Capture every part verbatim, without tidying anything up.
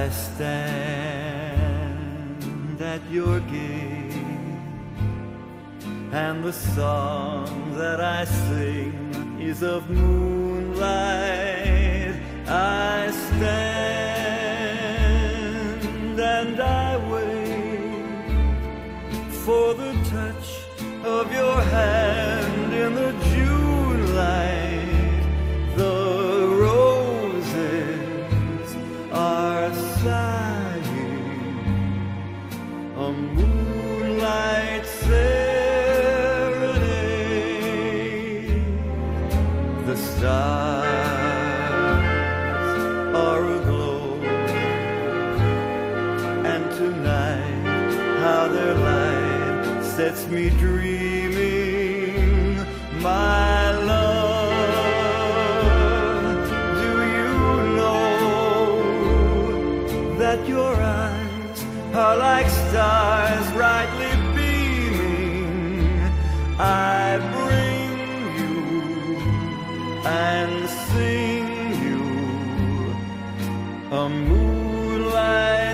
I stand at your gate, and the song that I sing is of moonlight. I stand and I wait for the touch of your hand in the June light. The roses are sighing a moonlight serenade. The stars are aglow, and tonight how their light sets me dreaming. My love, do you know that your eyes are like stars brightly beaming? I bring you and sing you a moonlight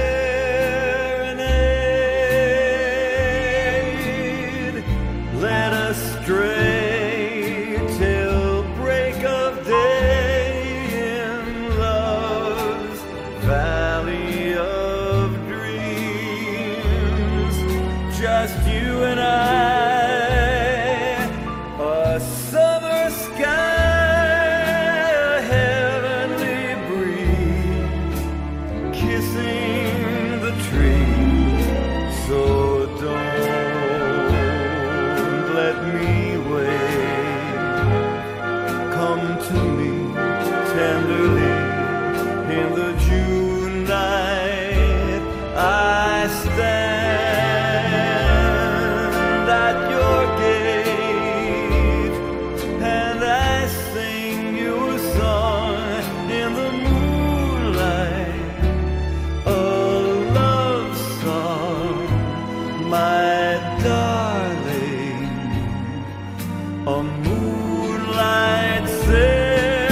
serenade. Let us stray till break of day in love's valley of dreams. Just you and I, a summer sky, a heavenly breeze, kissing the trees. So don't let me wait. Come to me tenderly in the June night. I stand at your gate, and I sing you a song in the moonlight, a love song, my darling, a moonlight serenade.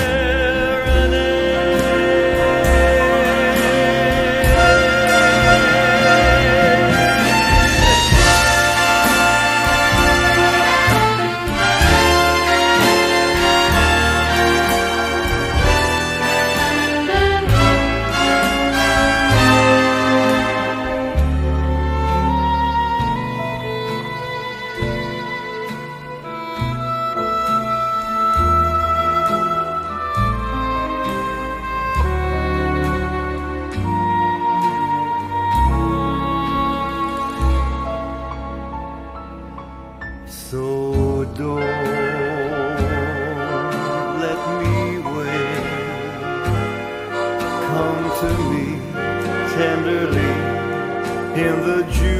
So don't let me wait. Come to me tenderly in the June